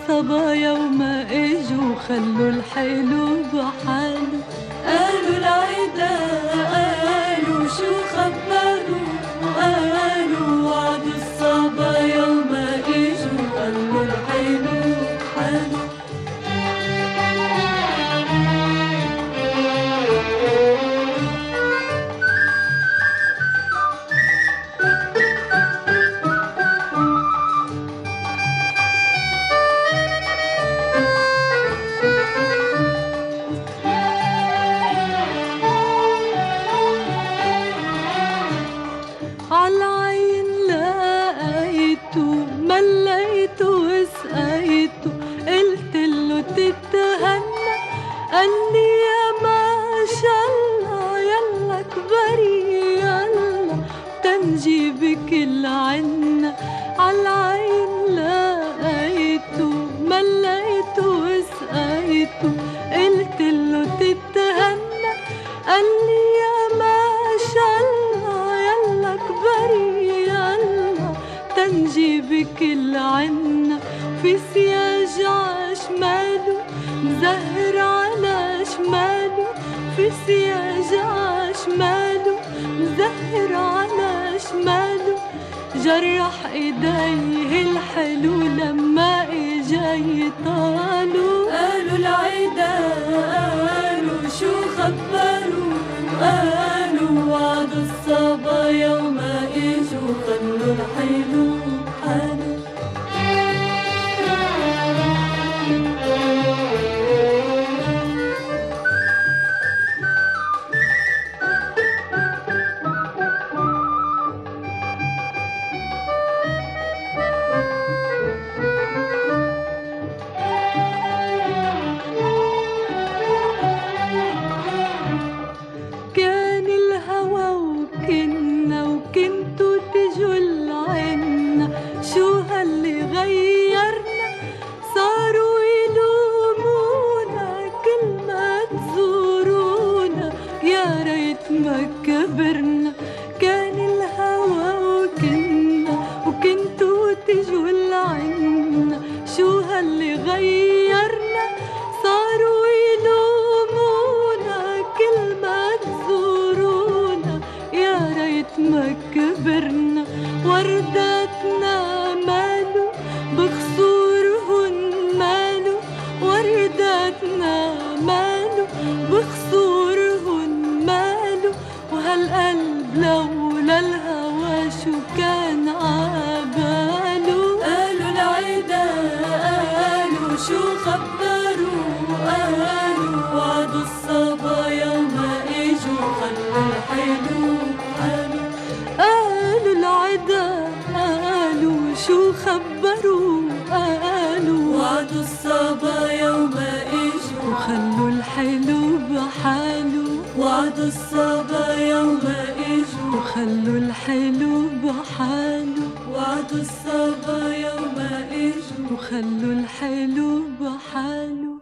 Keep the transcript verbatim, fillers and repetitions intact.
الصبا يوم اجوا خلوا الحلو بحاله. قالوا العدا قالوا شو خبروا قالوا وعدوا الصبا يوم اجوا خلوا الحلو بحاله. عالعين لقيته مليته وسقيته قلتله تتهنى قالي يا ما شاء الله يلا كبري يلا تنجيبك العنا. عالعين لقيته مليته وسقيته قلتله تتهنى قالي يا ما شاء الله يلا كبري يلا تنجيبك العنا. في سياج عشماله مزهر على شماله في سياج عشماله مزهر على شماله جرح ايديه الحلو لما اجا يطالوا. قالوا العدا قالوا شو خبروا قالوا وعدوا الصبا يوم اجوا خلوا الحلو بحاله. كان الهوى وكنا وكنتوا تجوا العنا شو هاللي غيرنا صاروا يلومونا كل ما تزورونا يا ريت ما كبرنا. كان الهوى وكنا وكنتوا تجوا العنا شو هاللي غيرنا صاروا يلومونا كل ما تزورونا يا ريت ما كبرنا. ورداتنا مالو بخصورهن مالو ورداتنا مالو بخصورهن مالو وهالقلب لولا الهوى شو كان عباله. قالوا العدا قالوا شو خبروا قالوا وعدوا الصبا يوم اجوا خلوا الحلو بحاله. قالوا العدا قالوا شو خبروا قالوا وعدوا الصبا يوم اجوا خلوا الحلو بحاله. وعدوا الصبا يوم اجوا خلوا الحلو بحاله. وعدوا الصبا يوم اجوا خلوا الحلو بحاله.